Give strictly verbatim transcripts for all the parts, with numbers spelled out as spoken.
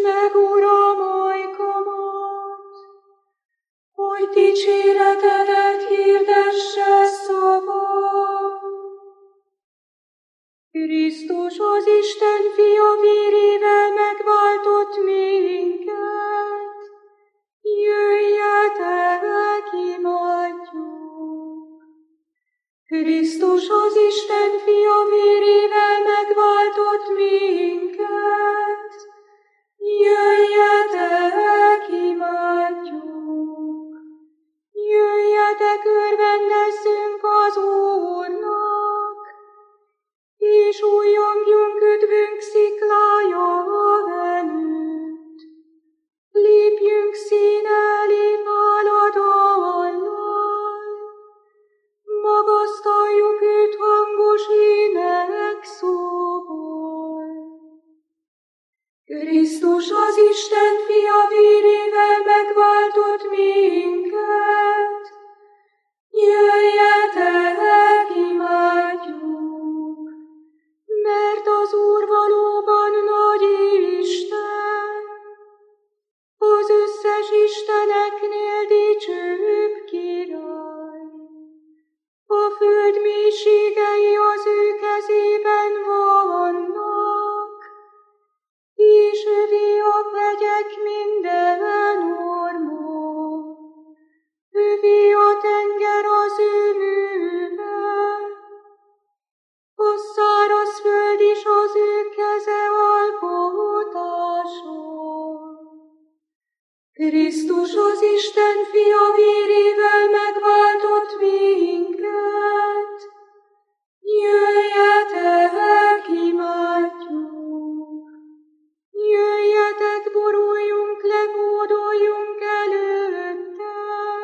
meg, Uram, ajkamat, hogy dicséretedet hirdesse szavam. Krisztus az Isten fia vérével megváltott minket, jöjjetek, imádjuk. Krisztus az Isten fia vérével megváltott minket, jöjjetek, imádjuk. Jöjjetek, örvendezzünk az Úrnak, és újjongjunk üdvünk sziklája előtt. Lépjünk színe elé háladallal, magasztaljuk őt hangos ének szóval. Krisztus az Isten fia vérével megváltott minket, jöjjetek, imádjuk, mert az Úr valóban nagy Isten, az összes isteneknél dicsőbb király. A föld mélységei az ő kezében vannak, és övé a hegyek minden orma, övé a tenger az ő műve, a száraz föld is az ő keze alkotása. Krisztus az Isten fia vérével megváltott minket, jöjjetek, imádjuk. Jöjjetek, boruljunk le, hódoljunk előtte,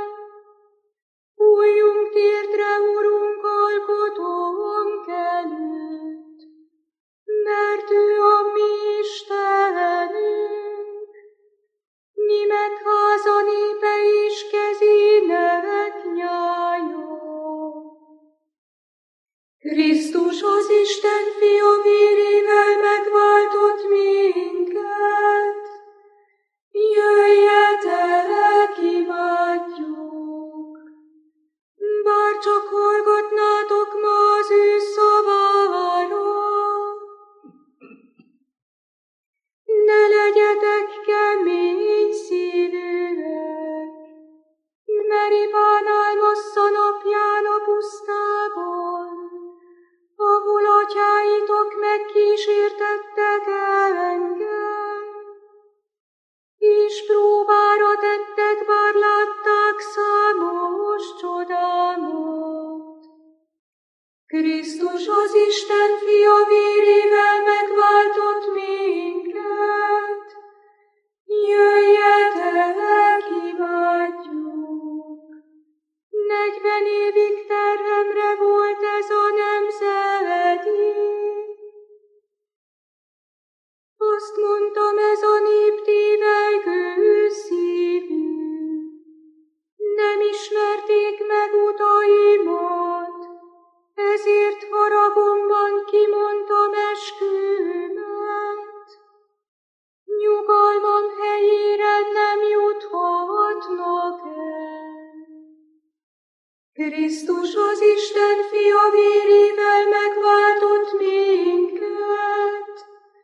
bújjunk térdre, Urunk, alkotónk előtt, mert ő a mi Istenünk, mi meg háza népe és kezének nyája. Krisztus az Isten fia vérével megváltott minket, jöjjetek, imádjuk. Bár csak hallgatnátok ma az ő szavára, ne legyetek kemény szívűek, mert Ivánál massza napján a pusztában, ahol atyáitok megkísértettek engem, és próbára tettek, bár látták számos csodámat. Krisztus az Isten fia vérével megváltott minket, jöjjetek, imádjuk. Negyven évig terhemre volt ez a nemzedék. Azt mondtam, ez a nép tévelygő szívű. Nem ismerték meg utaimat, ezért haragomban kimondtam eskümet. Nyugalmam helyére nem juthatnak el. Krisztus az Isten fia vérével megváltott minket,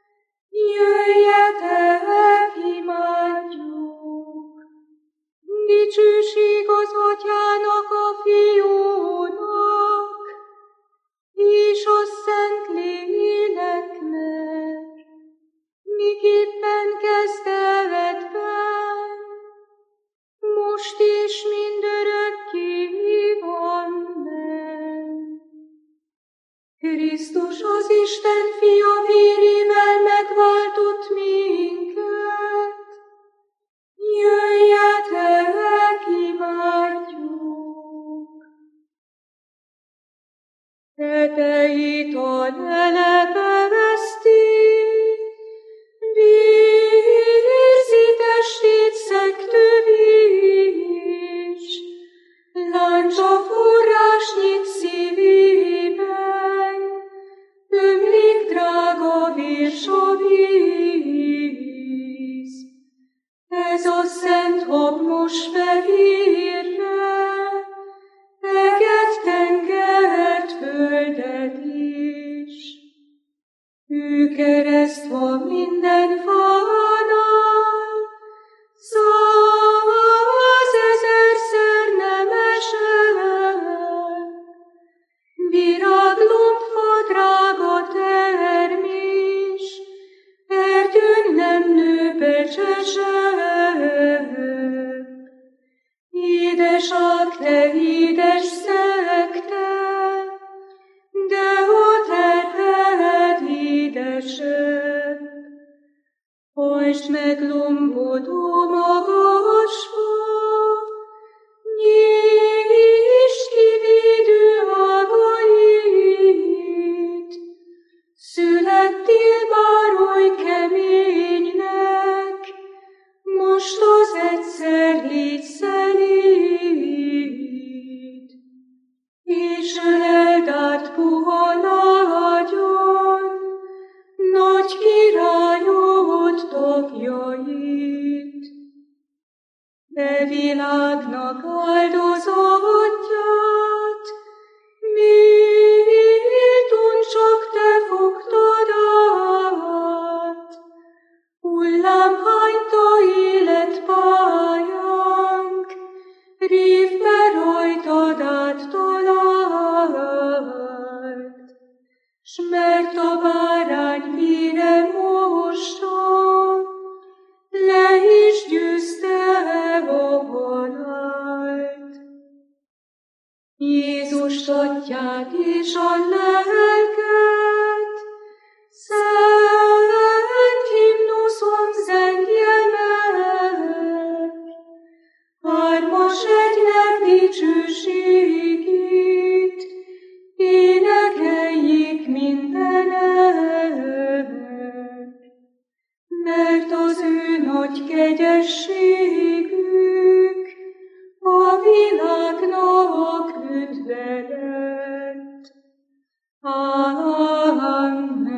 jöjjetek, imádjuk. Dicsőség az Atyának, a Fiúnak, és a Szentléleknek, miképpen kezdetben, most és mindörökké amen. Krisztus az Isten fia vérével megváltott minket, jöjjetek, imádjuk. Tetejét a lelepe veszti, vérzi testét szegtő víz, láncsa forrás nyit szívében, ömlik drága aranyos fehérre, eget, tengert, földet is. Ő keresztva minden fánál, száz ezerszer nem esel. Viráglomfa drága termés, erdőn nem nő becsesek. Édeság, te édes szekte, de a terhed édesebb. Hajtsd meg lombodó magasba, nyisd ki védő ágait. Születtél bár oly keménynek, most az egyszer légy szelíd, és öleld át puha lágyon nagy királyod tagjait. De világnak áldozatját méltón csak te fogtad át. Hullámhányta életpályánk, rívve rajtad át talált. S mert a bárány vére mosta, le is győzte a halált. Jézust atyát és a lelket, szent himnuszon zengje meg, hármas egynek dicsőségét énekeljék mindenek, mert az ő nagy kegyességük a világnak üdve lett. Amen.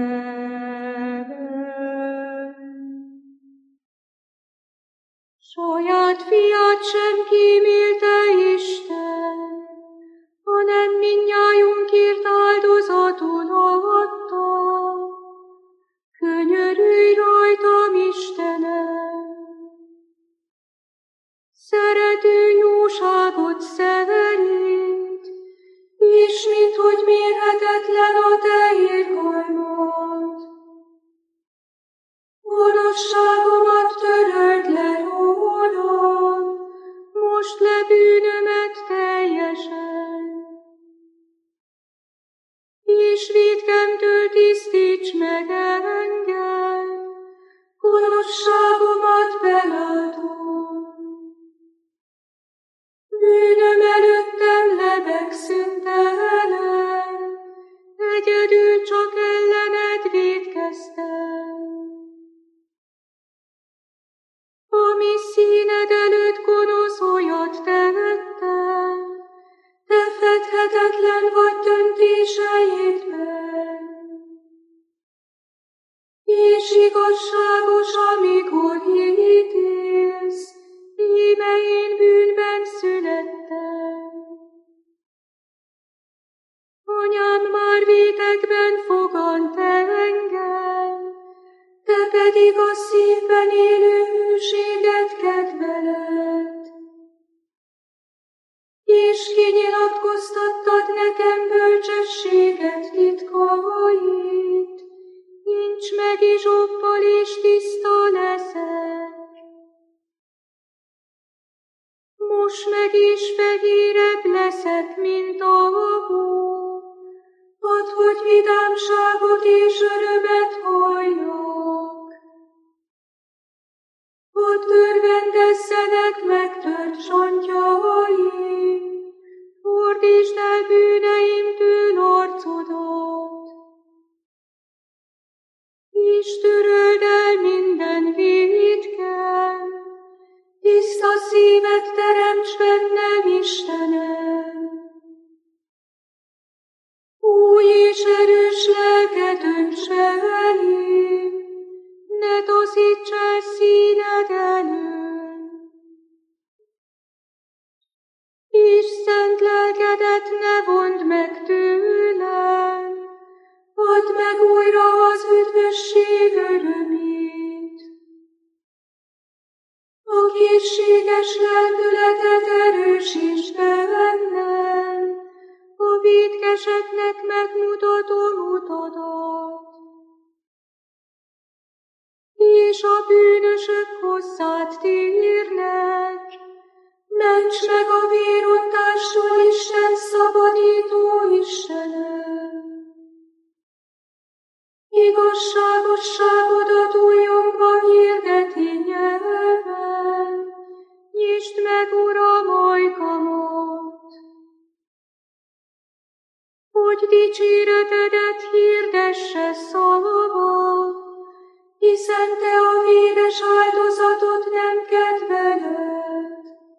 Saját fiát sem kímélte Isten, hanem mindnyájunkért áldozatul adta. Könyörülj rajtam, Istenem! Szerető jóságot szerint, és minthogy mérhetetlen a te irgalmad. Gonoszságomat töröld le rólam, most le bűnömet teljesen. És vétkemtől tisztíts meg engem, gonoszságomat belátom. Bűnöm előttem lebeg szüntelen, egyedül csak ellened vétkeztem. Ami színed előtt gonosz olyat temettem, te fedhetetlen vagy döntéseidben. És igazságos, amikor ítélsz, íme én bűnben születtem. Anyám már vétekben fogant engem, te pedig a szívben élő hűséget kedveled. És kinyilatkoztattad nekem bölcsességet titkait, nincs meg izsoppal és tiszta leszek. Most meg is fehérebb leszek, mint a hó, add, hogy vidámságot és örömet halljak. Add, örvendezzenek megtört csontjaim, fordítsd el bűneimtől arcodat, és töröld el minden vétkem, tiszta szívet teremts bennem, Istenem. Új és erős lelket önts belém, ne taszíts el színed elől. édes lelkületet erősíts bennem, a vétkeseknek megmutatom utadat, és a bűnösök hozzád térnek. Ments meg a vérontástól, Isten szabadító Istenem! Igazságosságodat újjongva hirdeti nyelvem, nyisd meg, Uram, ajkamat, hogy dicséretedet hirdesse szavamat, hiszen te a véres áldozatot nem kedveled.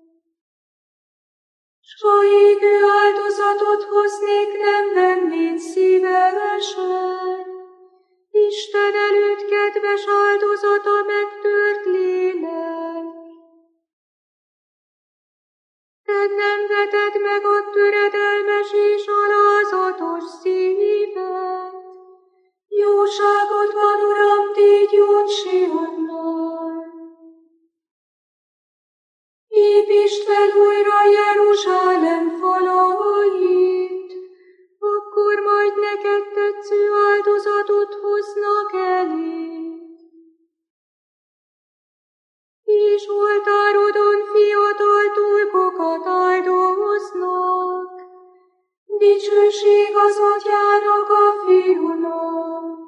S ha égő áldozatot hoznék, nem vennéd szívesen. Isten előtt kedves áldozat a megtört lélek. Te nem veted meg a töredelmes és alázatos szívet. Jóságodban, Uram, tégy jót Sionnal. Építsd fel újra Jeruzsálem falait, akkor majd neked tetsző áldozatot hoznak eléd. És oltárodon fiatal tulkokat áldoznak, dicsőség az Atyának, a Fiúnak,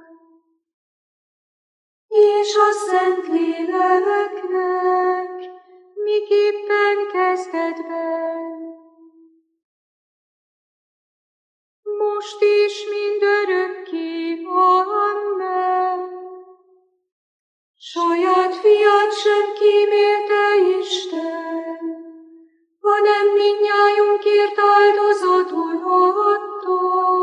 és a Szentléleknek, miképpen kezdetben, most is mindörökké. Amen. Saját fiát sem kímélte Isten, hanem mindnyájunkért áldozatul adta.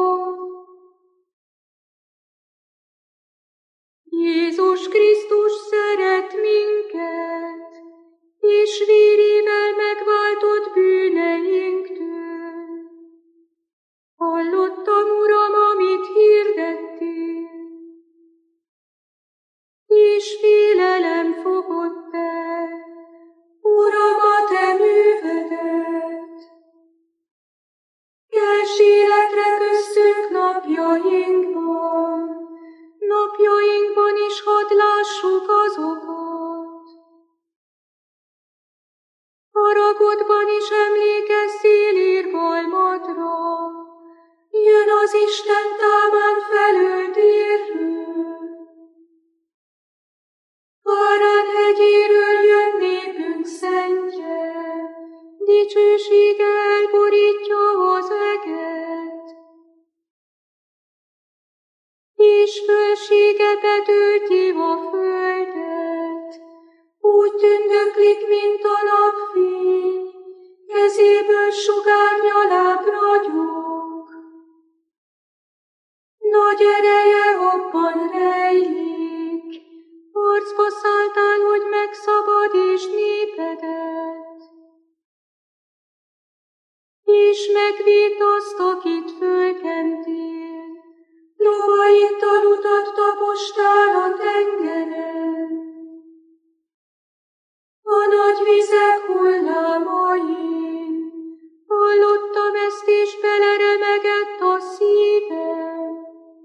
Jézus Krisztus szeret minket, és vérével megváltott bűneinktől. Hallottam, Uram, amit hirdettél, és félelem fogott el, Uram, a te művedet. Kelts életre köztünk napjainkban, napjainkban is hadd lássuk azokat. Haragodban is emlékezzél irgalmadra, jön az Isten támán felől délről. Párán hegyéről jön népünk szentje, dicsősége elborítja az eget, és fölsége betölti a földet, úgy tündöklik, mint a napfény, kezéből sugárnyaláb ragyog. Nagy ereje abban rejlik, harcba szálltál, hogy megszabadítsd népedet, és megvédd azt, akit fölkentél, lovaiddal utat tapostál a tengeren. A nagy vizek hullámain hallottam ezt, és beleremegett a szívem.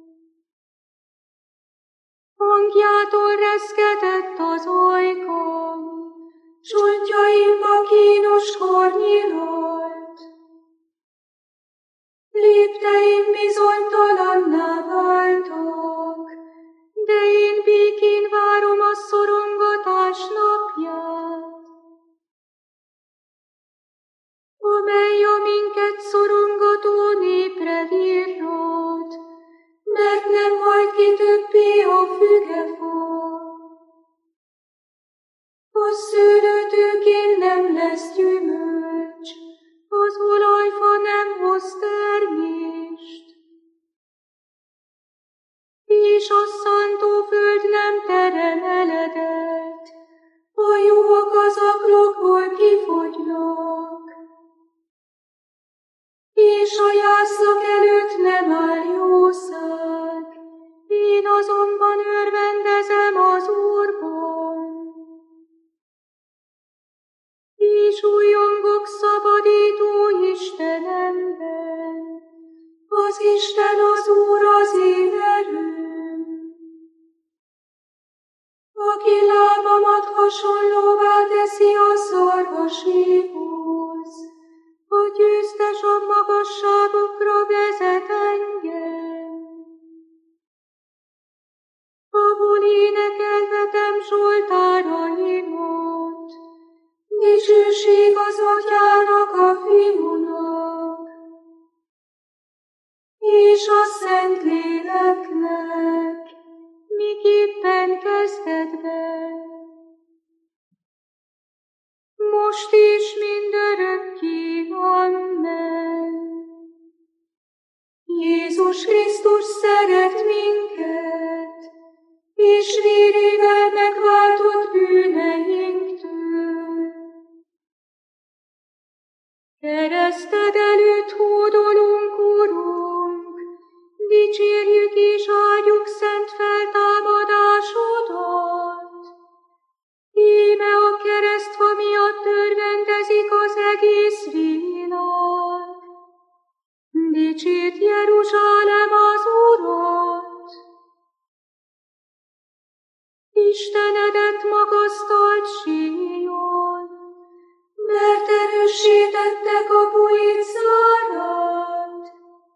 Hangjától reszketett az ajkam, csontjaimba kínoskor nyílt. Lépteim bizonytalanná váltak, de én békén várom a szorongatás napját, amely a minket szorongató népre virrad, mert nem hajt ki többé a fügefa. A szőlőtőkén nem lesz gyümölcs, az olajfa nem hoz termést, és a szántóföld nem terem eledet, a juhok az akrokból kifogynak, és a jászlak előtt nem áll jószág, én azonban örvendezem az Úrban. Isten az Úr az én erőm, aki lábamat hasonlóvá teszi a szarvaséhoz, a győztesebb magasságokra vezet engem. Abból énekelhetem zsoltáraimat, dicsőség az Atyának, a Fiúnak, és a Szentléleknek, miképpen kezdetben, most is mindörökké. Amen. Jézus Krisztus szeret minket, és vérével megváltott bűneinktől. Kereszted előtt hódolunk, Urunk, dicsérjük és áldjuk szent feltámadásodat. Íme a keresztfa miatt örvendezik az egész világ. Dicsérd Jeruzsálem az Urat! Istenedet magasztalt Sion, mert erőssé tette kapuit zárát,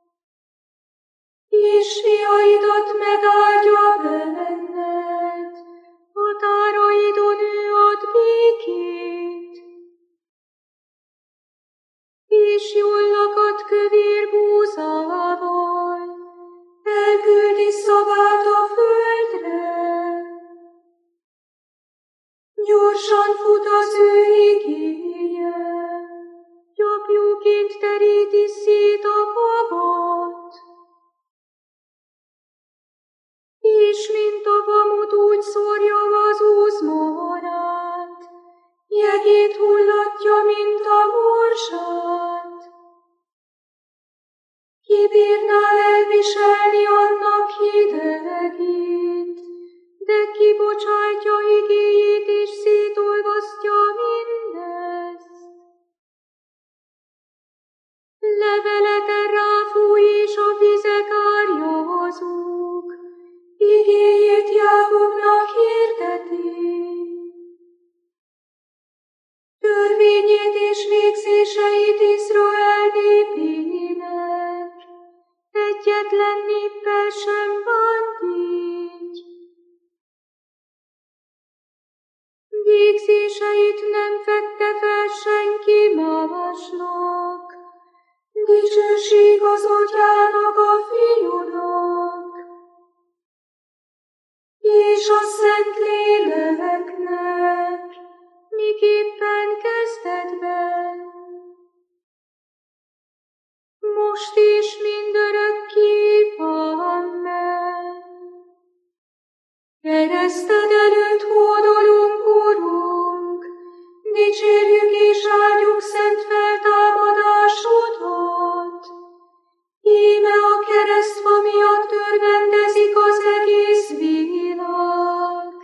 és fiaidat megáldja benned, határaidon ő ad békét, és jól lakadt kövér búzával elküldi szavát a földre. Gyorsan fut az ő igéje, gyapjúként teríti szét a havat, és mint a vamut úgy szórja az úzmarát, jegét hullatja, mint a morzsát. Ki bírná elviselni annak hidegét, de kibocsátja igéjét és szétolvasztja mindezt. Leveleten ráfúj és a vizek árjazók, igéjét Jákobnak hirdeti. Törvényét és végzéseit Izrael népének, egyetlen néppel sem bánt így. Végzéseit nem fedte fel senki másnak, dicsőség az Atyának, a Fiúnak, és a Szentléleknek, miképpen kezdetben, most is mindörökké. Amen. Kereszted előtt hódolunk, Urunk, dicsérjük és áldjuk szent feltámadásodat. Íme a keresztfa miatt örvendezik az egész világ.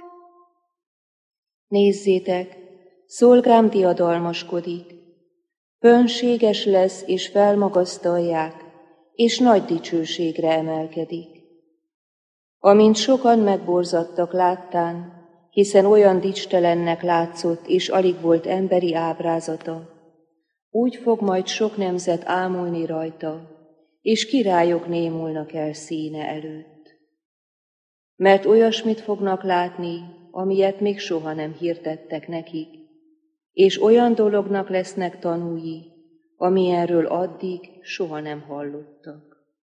Nézzétek, szolgám diadalmaskodik, fönséges lesz és felmagasztalják, és nagy dicsőségre emelkedik. Amint sokan megborzadtak láttán, hiszen olyan dicstelennek látszott, és alig volt emberi ábrázata, úgy fog majd sok nemzet ámulni rajta, és királyok némulnak el színe előtt. Mert olyasmit fognak látni, amilyet még soha nem hirdettek nekik, és olyan dolognak lesznek tanúi, amilyenről addig soha nem hallottak.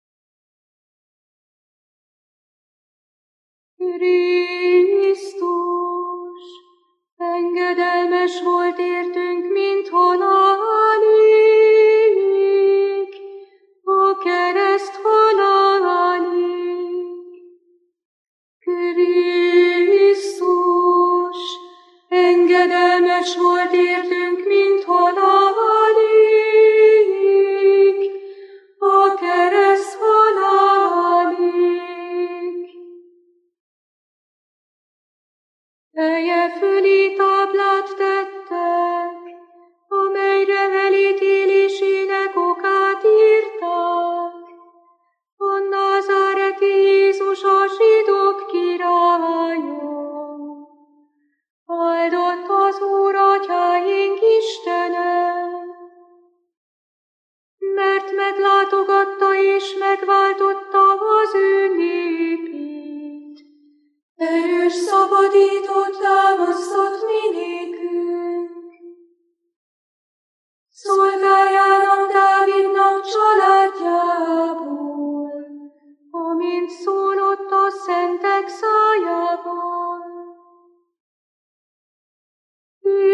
Krisztus, engedelmes volt értünk, mint halálig, a kereszt halálig. Krisztus, engedelmes volt értünk, mint halálig, a kereszt halálig. Feje fölé táblát tettek, amelyre elítélésének okát írták.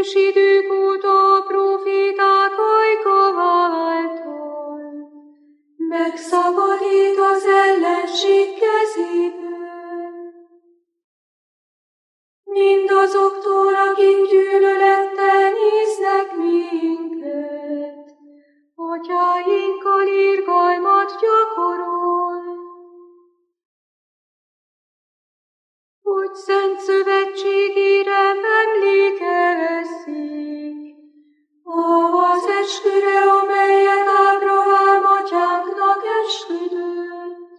ős idők óta a proféták ajka válton, megszabadít az ellenség kezéből. Mindazoktól, akik gyűlölettel néznek minket, atyáinkkal irgalmat gyakorol, hogy szent szövetségére emlékezzék, az esküre, amelyet Ábrahám atyánknak esküdött,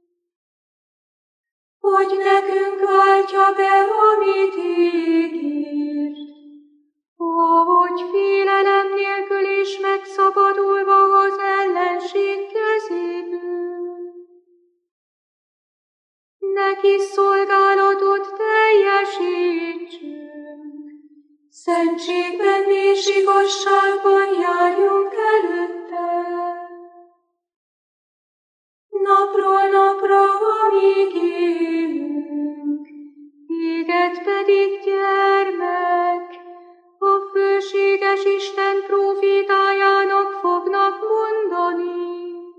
hogy nekünk váltja be, amit ígért, hogy félelem nélkül is megszabadulva az ellenség kezéből, neki szolgálatot teljesítsünk, szentségben és igazságban járjunk előtte. Napról napra, amíg élünk, téged pedig, gyermek, a főséges Isten prófétájának fognak mondani.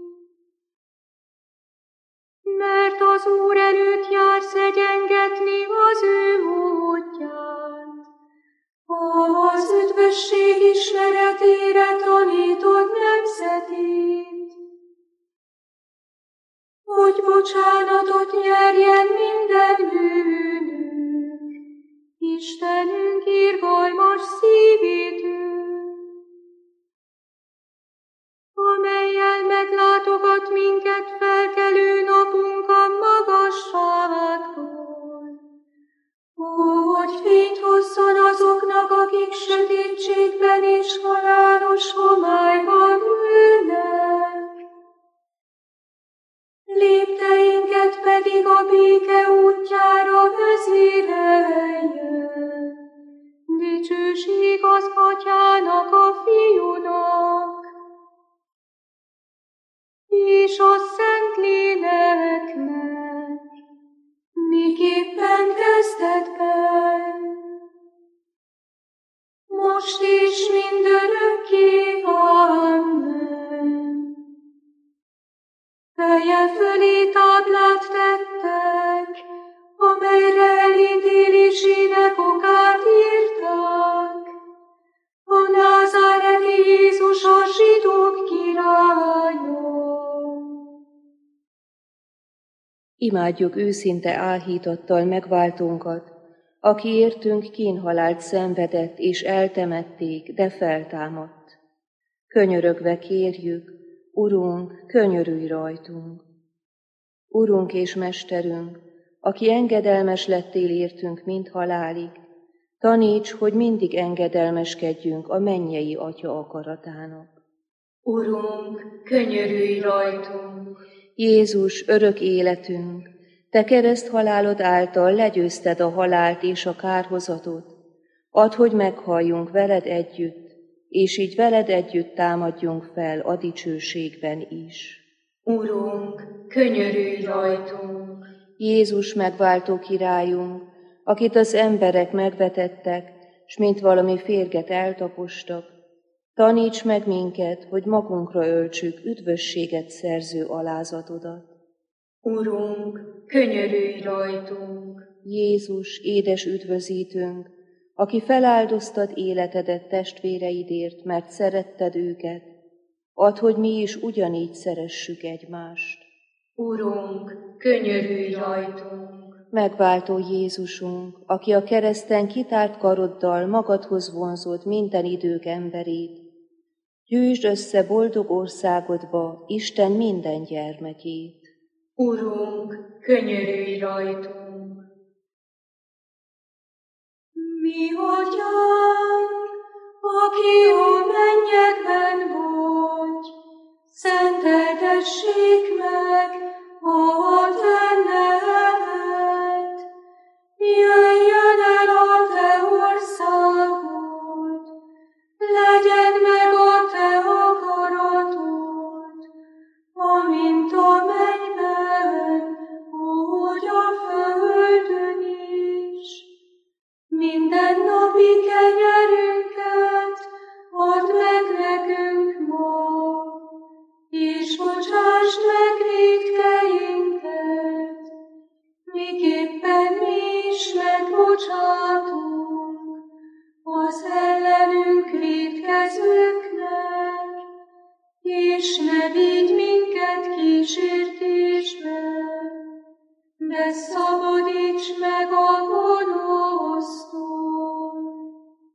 Mert az Úr előtt jársz egyengetni az ő útját, az üdvösség ismeretére tanítod nemzetét, hogy bocsánatot nyerjen minden bűnünk, Istenünk irgalmas szívítő, amellyel meglátogat minket felkelő napunk a magasságból, hogy fényt hozzon azoknak, akik sötétségben és halálos homályban ülnek. Lépteinket pedig a béke útjára vezérelje. Dicsőség az Atyának, a Fiúnak, és a Szentléleknek, miképpen kezdetben, most is mindörökké. Amen. Feje fölé táblát tettek, amelyre elítélésének okát írták. A názáreti Jézus a zsidók királya. Imádjuk őszinte áhítattal megváltónkat, aki értünk kínhalált szenvedett és eltemették, de feltámadt. Könyörögve kérjük, Urunk, könyörülj rajtunk! Urunk és Mesterünk, aki engedelmes lettél értünk mind halálig, taníts, hogy mindig engedelmeskedjünk a mennyei Atya akaratának. Urunk, könyörülj rajtunk! Jézus, örök életünk, te kereszthalálod által legyőzted a halált és a kárhozatot, add, hogy meghalljunk veled együtt, és így veled együtt támadjunk fel a dicsőségben is. Urunk, könyörülj rajtunk! Jézus megváltó királyunk, akit az emberek megvetettek, s mint valami férget eltapostak, taníts meg minket, hogy magunkra öltsük üdvösséget szerző alázatodat. Urunk, könyörülj rajtunk! Jézus, édes üdvözítőnk, aki feláldoztad életedet testvéreidért, mert szeretted őket, add, hogy mi is ugyanígy szeressük egymást. Urunk, könyörülj rajtunk! Megváltó Jézusunk, aki a kereszten kitárt karoddal magadhoz vonzod minden idők emberét, gyűjtsd össze boldog országodba Isten minden gyermekét. Urunk, könyörülj rajtunk! Mi Atyánk, aki a mennyekben vagy, szenteltessék meg a te neved. Jöjjön el a te országod, legyen meg a te akaratod, amint a mennyben, úgy a földön is. Minden mindennapi kenyerünket add meg nekünk ma, és bocsásd meg vétkeinket, miképpen mi is megbocsátunk az ellenünk vétkezőknek, és ne vigy minket kísértésbe, de szabadíts meg a gonosztól.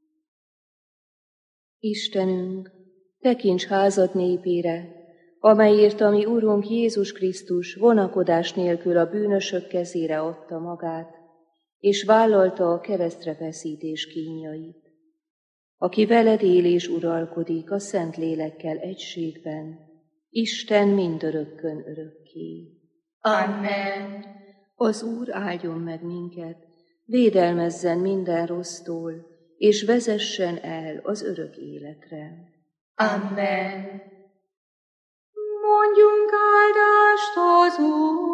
Istenünk, tekints házad népére, amelyért a mi Urunk Jézus Krisztus vonakodás nélkül a bűnösök kezére adta magát, és vállalta a keresztre feszítés kínjait, aki veled él és uralkodik a Szent Lélekkel egységben, Isten mindörökkön örökké. Amen. Az Úr áldjon meg minket, védelmezzen minden rossztól, és vezessen el az örök életre. Amen. Mondjunk áldást az Úr.